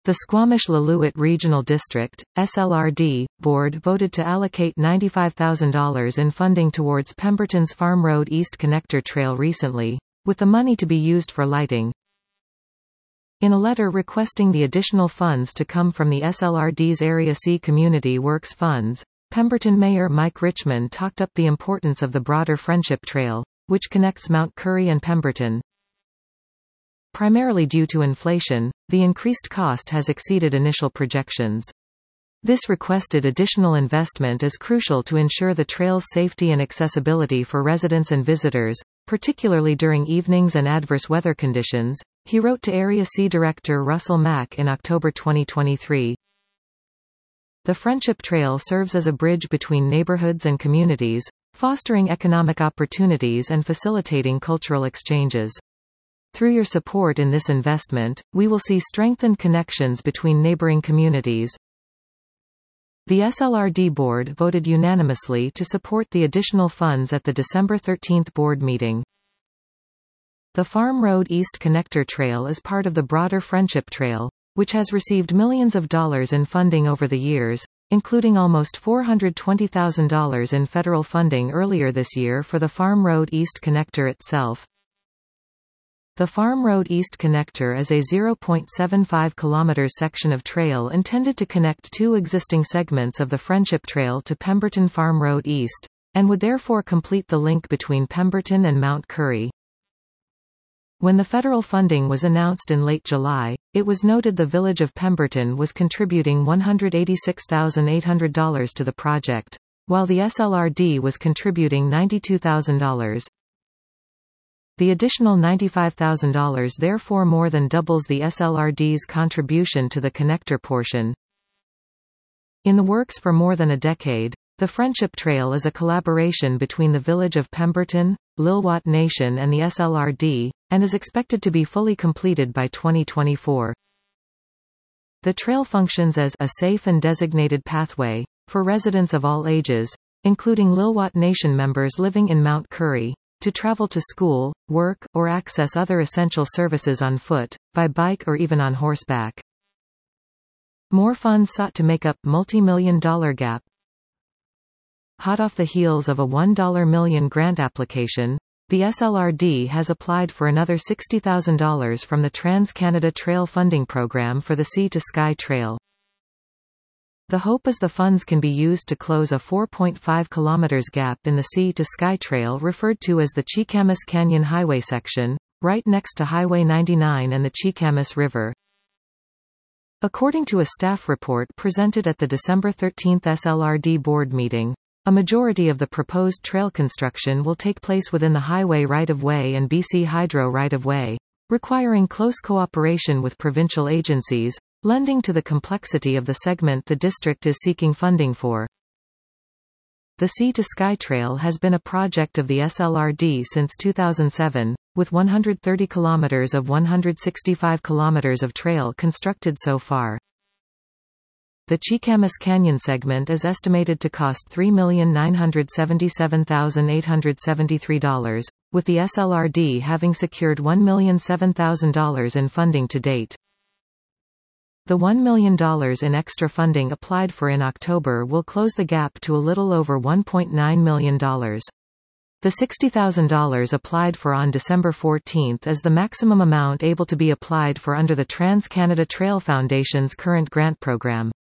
The Squamish-Lillooet Regional District, SLRD, Board voted to allocate $95,000 in funding towards Pemberton's Farm Road East Connector Trail recently, with the money to be used for lighting. In a letter requesting the additional funds to come from the SLRD's Area C Community Works funds, Pemberton Mayor Mike Richmond talked up the importance of the broader Friendship Trail, which connects Mount Currie and Pemberton. Primarily due to inflation, the increased cost has exceeded initial projections. This requested additional investment is crucial to ensure the trail's safety and accessibility for residents and visitors, particularly during evenings and adverse weather conditions, he wrote to Area C Director Russell Mack in October 2023. The Friendship Trail serves as a bridge between neighborhoods and communities, fostering economic opportunities and facilitating cultural exchanges. Through your support in this investment, we will see strengthened connections between neighboring communities. The SLRD Board voted unanimously to support the additional funds at the December 13 board meeting. The Farm Road East Connector Trail is part of the broader Friendship Trail, which has received millions of dollars in funding over the years, including almost $420,000 in federal funding earlier this year for the Farm Road East Connector itself. The Farm Road East Connector is a 0.75 km section of trail intended to connect two existing segments of the Friendship Trail to Pemberton Farm Road East, and would therefore complete the link between Pemberton and Mount Currie. When the federal funding was announced in late July, it was noted the village of Pemberton was contributing $186,800 to the project, while the SLRD was contributing $92,000. The additional $95,000 therefore more than doubles the SLRD's contribution to the connector portion. In the works for more than a decade, the Friendship Trail is a collaboration between the village of Pemberton, Lil'wat Nation and the SLRD, and is expected to be fully completed by 2024. The trail functions as a safe and designated pathway for residents of all ages, including Lil'wat Nation members living in Mount Currie, to travel to school, work, or access other essential services on foot, by bike or even on horseback. More funds sought to make up multi-million-dollar gap. Hot off the heels of a $1 million grant application, the SLRD has applied for another $60,000 from the Trans-Canada Trail Funding Program for the Sea to Sky Trail. The hope is the funds can be used to close a 4.5 km gap in the Sea to Sky Trail referred to as the Cheekamus Canyon Highway section, right next to Highway 99 and the Cheekamus River. According to a staff report presented at the December 13 SLRD board meeting, a majority of the proposed trail construction will take place within the highway right-of-way and BC Hydro right-of-way, requiring close cooperation with provincial agencies, lending to the complexity of the segment the district is seeking funding for. The Sea to Sky Trail has been a project of the SLRD since 2007, with 130 kilometers of 165 kilometers of trail constructed so far. The Cheekamus Canyon segment is estimated to cost $3,977,873, with the SLRD having secured $1,007,000 in funding to date. The $1 million in extra funding applied for in October will close the gap to a little over $1.9 million. The $60,000 applied for on December 14 is the maximum amount able to be applied for under the Trans-Canada Trail Foundation's current grant program.